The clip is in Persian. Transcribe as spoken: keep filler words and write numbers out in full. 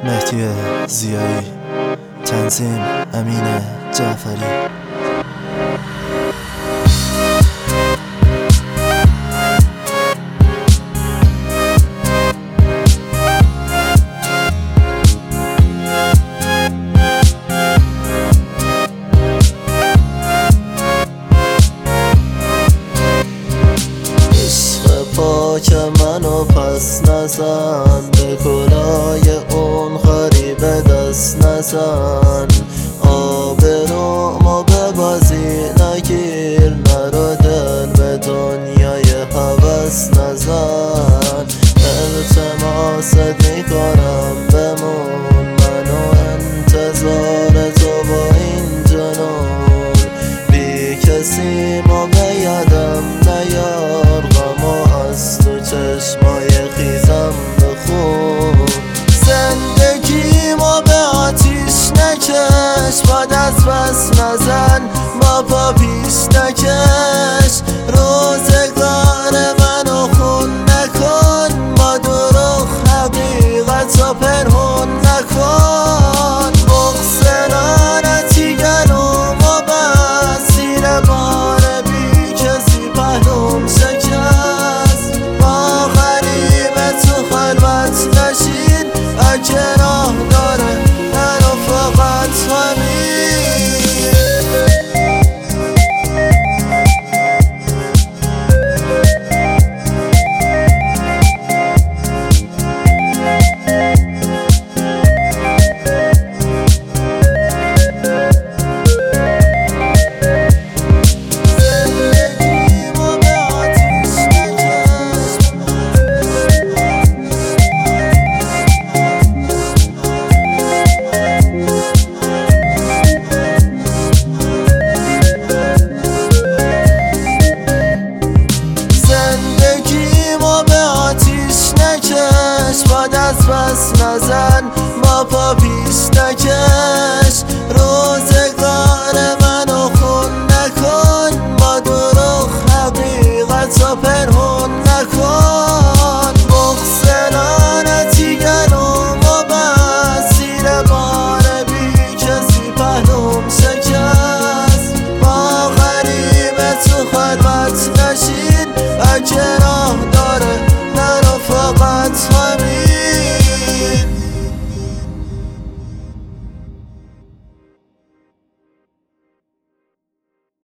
مهدی زیایی، تنظیم امین جعفری. پاک منو پس نزن، به کلای اون غریب دست نزن. آبرومو به بازی نگیر، نرو دل به دنیای هوس نزن. التماست میکنم بمون، منو انتظار تو با این جنون. بی کسی ما به یادم نیار، غمو از تو چشمای خیزم بخون. زندگیمو به آتیش نکش، با دست بس نزن، با پا پیش نکش. روزگار منو خون نکن، با دروغ حقیقتو پنهون نکن. بغض لعنتی گلومو بست، زیر بار بی کسی پهلوم شکست. با غریب تو خلوت نشین، اگه راه داره منو فقط همین. با دست بس نزن، با پا پیش نکش.